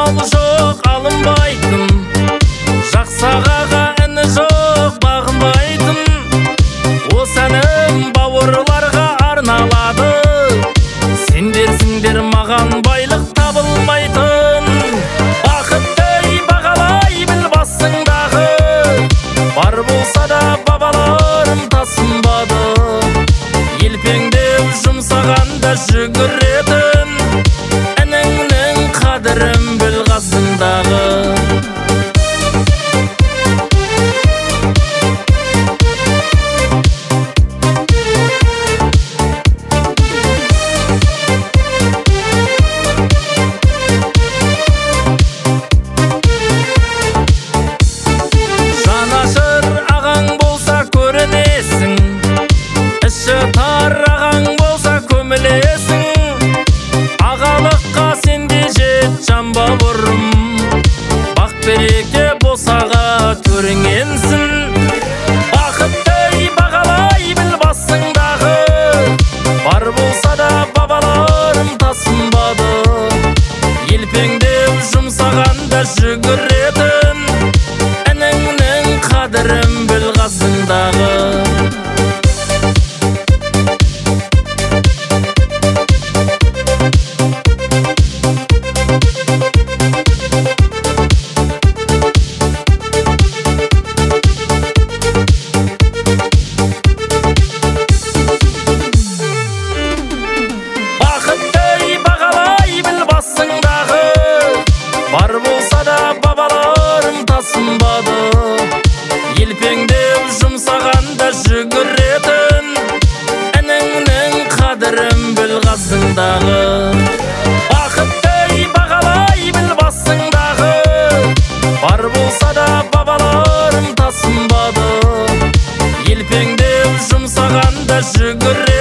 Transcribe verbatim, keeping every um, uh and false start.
мал жоқ алынбайтын, жақсы ағаға іні жоқ бағынбайтын. Осы әнім бауырларға арналады, сендерсіңдер маған байлық табылмайтын. Бақытты бағалай біл басыңдағы, бар болса да бабаларым тасынбады. Елпеңдеп жұмсағанда жүгіретін, ініңнің қадірін біл қасыңдағы. Жанашыр ағаң болса көрінесің, іші тар ағаң болса көмілесің. Ағалыққа сенде жет жан бауырым, бақ береке босаға төріңенсін. Бақытты бағалай біл басыңдағы, бар болса да бабаларым тасынбады. Елпеңдеп жұмсағанда жүгіретін, ініңнің қадірін біл қасыңдағы. Бар болса да бабаларым тасынбады. Елпеңдеп жұмсағанда жүгіретін, ініңнің қадірін біл қасыңдағы. Бақытты бағалай біл басыңдағы, бар болса да бабаларым тасынбады. Елпеңдеп жұмсағанда жүгіретін,